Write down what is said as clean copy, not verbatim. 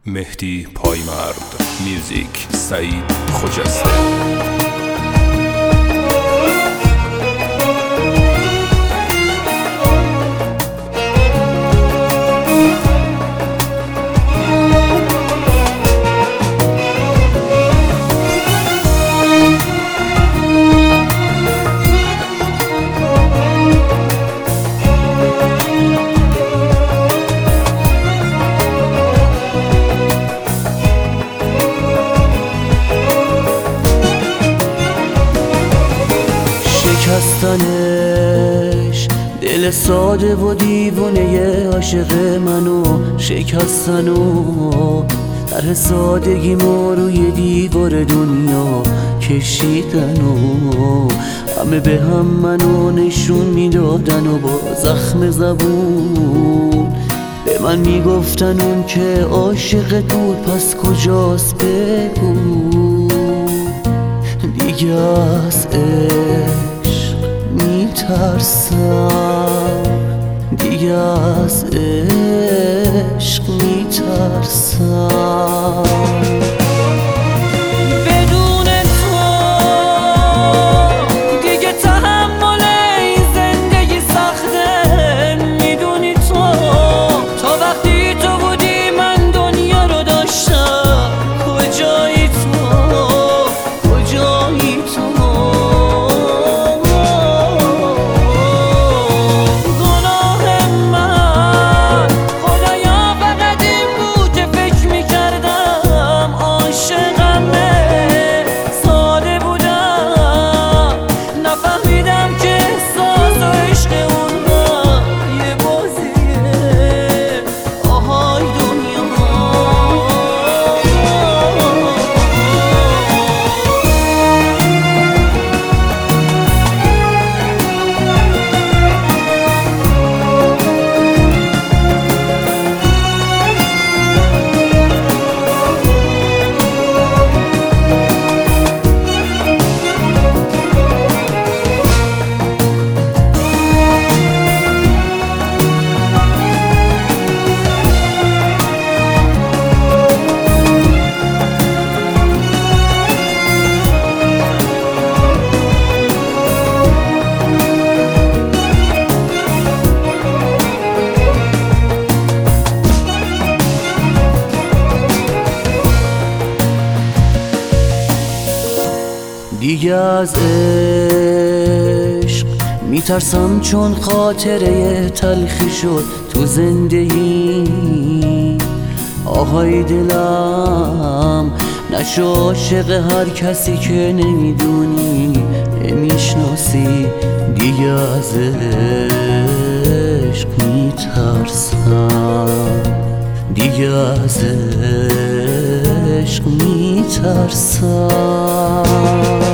مهدی پایمرد، میوزیک سعید خجسته. شکستنش دل ساده و دیوونه عاشق منو شکستن و در سادگی ما روی دیوار دنیا کشیدن و همه به هم منو نشون میدادن و با زخم زبون به من میگفتن اون که عاشقت بود پس کجاست بگو دیگه از میترسم، دیگه از عشق میترسم. بدون تو دیگه تحمل این زندگی سخته، میدونی تو تا وقتی تو بودی من دنیا رو داشتم. کجایی تو، کجایی تو؟ دیگه از عشق میترسم چون خاطره تلخی شد تو زندگی. آهای دلم نشو عاشق هر کسی که نمیدونی نمیشناسی. دیگه از عشق میترسم، دیگه از عشق میترسم.